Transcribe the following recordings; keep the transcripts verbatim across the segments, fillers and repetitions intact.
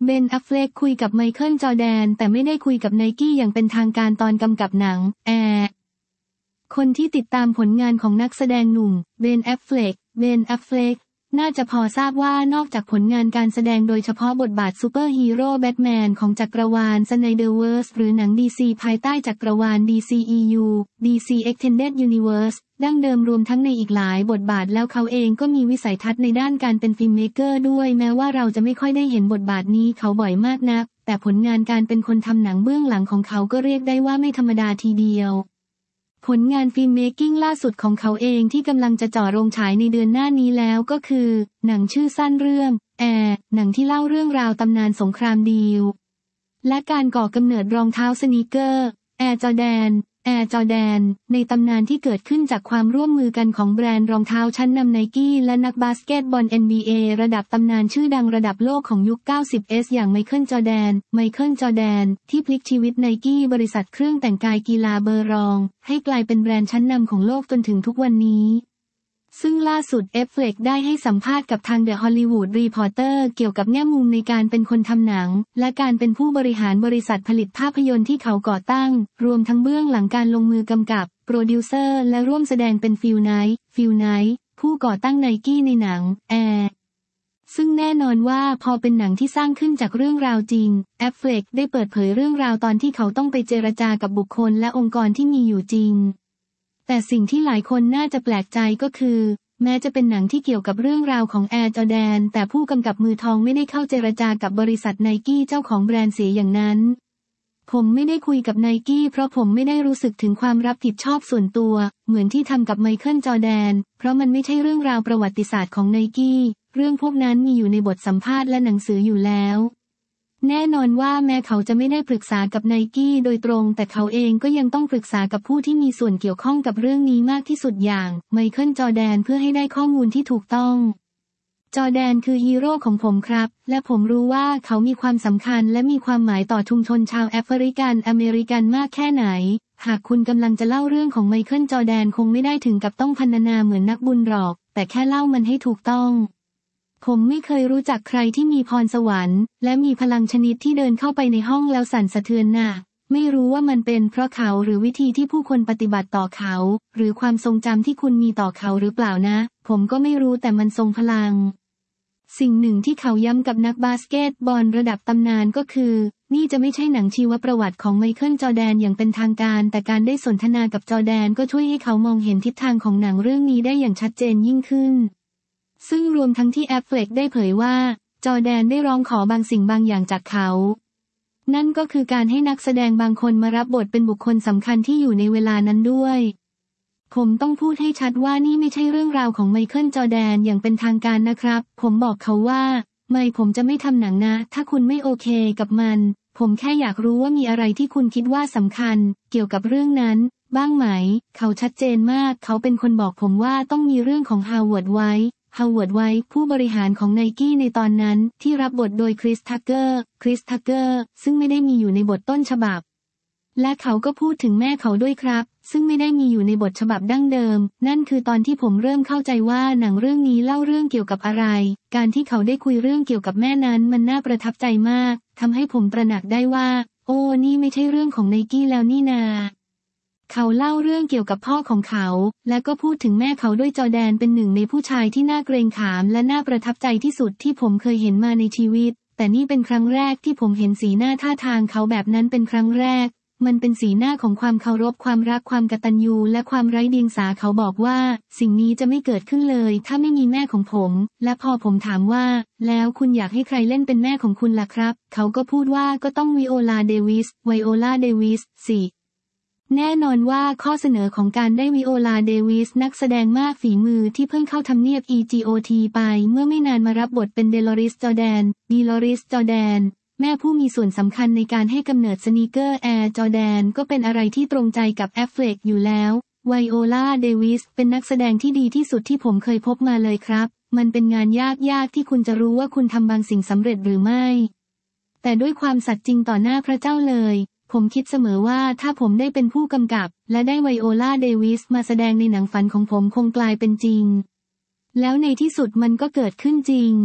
เบน อัฟเฟล็กคุยกับไมเคิล จอร์แดนแต่ไม่ได้คุยกับไนกี้อย่างเป็นทางการตอนกำกับหนังแอร์คนที่ติดตามผลงานของนักแสดงหนุ่มเบน อัฟเฟล็กเบน อัฟเฟล็กน่าจะพอทราบว่านอกจากผลงานการแสดงโดยเฉพาะบทบาทซูเปอร์ฮีโร่แบทแมนของจักรวาล Snyderverse หรือหนัง ดี ซี ภายใต้จักรวาล ดี ซี อี ยู ดี ซี Extended Universe ดั้งเดิมรวมทั้งในอีกหลายบทบาทแล้วเขาเองก็มีวิสัยทัศน์ในด้านการเป็นฟิล์มเมกเกอร์ด้วยแม้ว่าเราจะไม่ค่อยได้เห็นบทบาทนี้เขาบ่อยมากนักแต่ผลงานการเป็นคนทำหนังเบื้องหลังของเขาก็เรียกได้ว่าไม่ธรรมดาทีเดียวผลงานฟิล์มเมกกิ้งล่าสุดของเขาเองที่กำลังจะจ่อโรงฉายในเดือนหน้านี้แล้วก็คือหนังชื่อสั้นเรื่องแอร์หนังที่เล่าเรื่องราวตำนานสงครามดีลและการก่อกำเนิดรองเท้าสนีกเกอร์แอร์จอร์แดนแอร์จอร์แดนในตำนานที่เกิดขึ้นจากความร่วมมือกันของแบรนด์รองเท้าชั้นนำไนกี้และนักบาสเกตบอล เอ็น บี เอ ระดับตำนานชื่อดังระดับโลกของยุค เก้าสิบ เอส อย่างไมเคิล จอร์แดนไมเคิล จอร์แดนที่พลิกชีวิตไนกี้บริษัทเครื่องแต่งกายกีฬาเบอร์รองให้กลายเป็นแบรนด์ชั้นนำของโลกจนถึงทุกวันนี้ซึ่งล่าสุด อัฟเฟล็กได้ให้สัมภาษณ์กับทาง The Hollywood Reporter เกี่ยวกับแง่มุมในการเป็นคนทำหนังและการเป็นผู้บริหารบริษัทผลิตภาพยนตร์ที่เขาก่อตั้งรวมทั้งเบื้องหลังการลงมือกำกับโปรดิวเซอร์และร่วมแสดงเป็นฟิลไนท์ฟิลไนท์ผู้ก่อตั้งไนกี้ในหนังแอร์ซึ่งแน่นอนว่าพอเป็นหนังที่สร้างขึ้นจากเรื่องราวจริงอัฟเฟล็กได้เปิดเผยเรื่องราวตอนที่เขาต้องไปเจรจากับบุคคลและองค์กรที่มีอยู่จริงแต่สิ่งที่หลายคนน่าจะแปลกใจก็คือแม้จะเป็นหนังที่เกี่ยวกับเรื่องราวของแอร์จอร์แดนแต่ผู้กำกับมือทองไม่ได้เข้าเจรจากับบริษัทไนกี้เจ้าของแบรนด์เสียอย่างนั้นผมไม่ได้คุยกับไนกี้เพราะผมไม่ได้รู้สึกถึงความรับผิดชอบส่วนตัวเหมือนที่ทำกับไมเคิล จอร์แดนเพราะมันไม่ใช่เรื่องราวประวัติศาสตร์ของไนกี้เรื่องพวกนั้นมีอยู่ในบทสัมภาษณ์และหนังสืออยู่แล้วแน่นอนว่าแม้เขาจะไม่ได้ปรึกษากับไนกี้โดยตรงแต่เขาเองก็ยังต้องปรึกษากับผู้ที่มีส่วนเกี่ยวข้องกับเรื่องนี้มากที่สุดอย่างไมเคิล จอร์แดนเพื่อให้ได้ข้อมูลที่ถูกต้องจอร์แดนคือฮีโร่ของผมครับและผมรู้ว่าเขามีความสำคัญและมีความหมายต่อชุมชนชาวแอฟริกันอเมริกันมากแค่ไหนหากคุณกำลังจะเล่าเรื่องของไมเคิล จอร์แดนคงไม่ได้ถึงกับต้องพรรณนาเหมือนนักบุญหรอกแต่แค่เล่ามันให้ถูกต้องผมไม่เคยรู้จักใครที่มีพรสวรรค์และมีพลังชนิดที่เดินเข้าไปในห้องแล้วสั่นสะเทือนน่ะไม่รู้ว่ามันเป็นเพราะเขาหรือวิธีที่ผู้คนปฏิบัติต่อเขาหรือความทรงจำที่คุณมีต่อเขาหรือเปล่านะผมก็ไม่รู้แต่มันทรงพลังสิ่งหนึ่งที่เขาย้ำกับนักบาสเกตบอลระดับตำนานก็คือนี่จะไม่ใช่หนังชีวประวัติของไมเคิล จอร์แดนอย่างเป็นทางการแต่การได้สนทนากับจอร์แดนก็ช่วยให้เขามองเห็นทิศทางของหนังเรื่องนี้ได้อย่างชัดเจนยิ่งขึ้นซึ่งรวมทั้งที่อัฟเฟล็กได้เผยว่าจอร์แดนได้ร้องขอบางสิ่งบางอย่างจากเขานั่นก็คือการให้นักแสดงบางคนมารับบทเป็นบุคคลสำคัญที่อยู่ในเวลานั้นด้วยผมต้องพูดให้ชัดว่านี่ไม่ใช่เรื่องราวของไมเคิล จอร์แดนอย่างเป็นทางการนะครับผมบอกเขาว่าไม่ผมจะไม่ทำหนังนะถ้าคุณไม่โอเคกับมันผมแค่อยากรู้ว่ามีอะไรที่คุณคิดว่าสำคัญเกี่ยวกับเรื่องนั้นบ้างไหมเขาชัดเจนมากเขาเป็นคนบอกผมว่าต้องมีเรื่องของฮาวเวิร์ดไว้ฮาวเวิร์ดไว้ผู้บริหารของไนกี้ในตอนนั้นที่รับบทโดยคริส ทักเกอร์คริส ทักเกอร์ซึ่งไม่ได้มีอยู่ในบทต้นฉบับและเขาก็พูดถึงแม่เขาด้วยครับซึ่งไม่ได้มีอยู่ในบทฉบับดั้งเดิมนั่นคือตอนที่ผมเริ่มเข้าใจว่าหนังเรื่องนี้เล่าเรื่องเกี่ยวกับอะไรการที่เขาได้คุยเรื่องเกี่ยวกับแม่นั้นมันน่าประทับใจมากทำให้ผมตระหนักได้ว่าโอ้นี่ไม่ใช่เรื่องของไนกี้แล้วนี่นาเขาเล่าเรื่องเกี่ยวกับพ่อของเขาและก็พูดถึงแม่เขาด้วยจอร์แดนเป็นหนึ่งในผู้ชายที่น่าเกรงขามและน่าประทับใจที่สุดที่ผมเคยเห็นมาในชีวิตแต่นี่เป็นครั้งแรกที่ผมเห็นสีหน้าท่าทางเขาแบบนั้นเป็นครั้งแรกมันเป็นสีหน้าของความเคารพความรักความกตัญญูและความไร้เดียงสาเขาบอกว่าสิ่งนี้จะไม่เกิดขึ้นเลยถ้าไม่มีแม่ของผมและพอผมถามว่าแล้วคุณอยากให้ใครเล่นเป็นแม่ของคุณล่ะครับเขาก็พูดว่าก็ต้องวิโอลาเดวิสไวโอลาเดวิสสิแน่นอนว่าข้อเสนอของการได้วิโอลาเดวิสนักแสดงมากฝีมือที่เพิ่งเข้าทำเนียบ อี จี โอ ที ไปเมื่อไม่นานมารับบทเป็นเดลอริส จอร์แดนเดลอริส จอร์แดนแม่ผู้มีส่วนสำคัญในการให้กำเนิดสนีกเกอร์แอร์จอร์แดนก็เป็นอะไรที่ตรงใจกับแอฟเฟล็กอยู่แล้วไวโอลาเดวิสเป็นนักแสดงที่ดีที่สุดที่ผมเคยพบมาเลยครับมันเป็นงานยากๆที่คุณจะรู้ว่าคุณทำบางสิ่งสำเร็จหรือไม่แต่ด้วยความสัตย์จริงต่อหน้าพระเจ้าเลยผมคิดเสมอว่าถ้าผมได้เป็นผู้กำกับและได้ไวโอลาเดวิสมาแสดงในหนังฝันของผมคงกลายเป็นจริงแล้วในที่สุดมันก็เกิดขึ้นจริง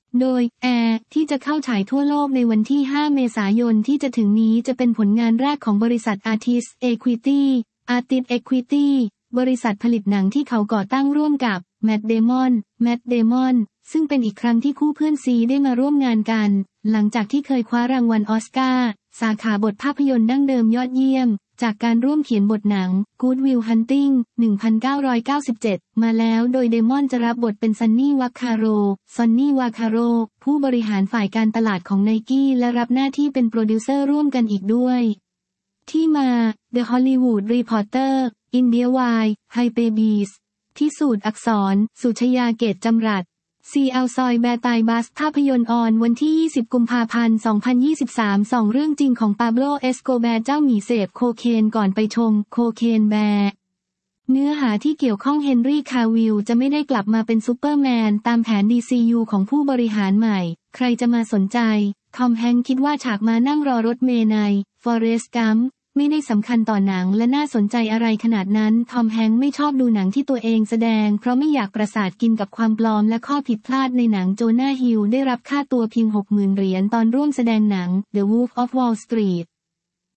โดยแอร์ที่จะเข้าฉายทั่วโลกในวันที่ห้าเมษายนที่จะถึงนี้จะเป็นผลงานแรกของบริษัท Artist Equity Artist Equity บริษัทผลิตหนังที่เขาก่อตั้งร่วมกับแมทเดมอนแมทเดมอนซึ่งเป็นอีกครั้งที่คู่เพื่อนซีได้มาร่วมงานกันหลังจากที่เคยคว้ารางวัลออสการ์สาขาบทภาพยนตร์ดั้งเดิมยอดเยี่ยมจากการร่วมเขียนบทหนัง Good Will Hunting หนึ่งพันเก้าร้อยเก้าสิบเจ็ด มาแล้วโดยเดมอนจะรับบทเป็นซันนี่วาคาโรซอนนี่วาคาโรผู้บริหารฝ่ายการตลาดของไนกี้และรับหน้าที่เป็นโปรดิวเซอร์ร่วมกันอีกด้วยที่มา The Hollywood Reporter India Wide Hypebeast ที่สูตรอักษรสุชยาเกตจำรัดซีแอลซอยแบร์ตายบัสภาพยนตร์ออนวันที่ยี่สิบกุมภาพันธ์สองพันยี่สิบสามสองเรื่องจริงของปาโบโลเอสโกแบร์เจ้าหมีเสพโคเคนก่อนไปชมโคเคนแบร์เนื้อหาที่เกี่ยวข้องเฮนรี่คาวิลจะไม่ได้กลับมาเป็นซูเปอร์แมนตามแผน ดี ซี ยู ของผู้บริหารใหม่ใครจะมาสนใจทอมแฮงค์คิดว่าฉากมานั่งรอรถเมล์ในฟอเรสต์กัมป์ไม่ได้สำคัญต่อหนังและน่าสนใจอะไรขนาดนั้นทอมแฮงค์ไม่ชอบดูหนังที่ตัวเองแสดงเพราะไม่อยากประสาทกินกับความปลอมและข้อผิดพลาดในหนังโจนาฮิลได้รับค่าตัวเพียง หกหมื่น เหรียญตอนร่วมแสดงหนัง The Wolf of Wall Street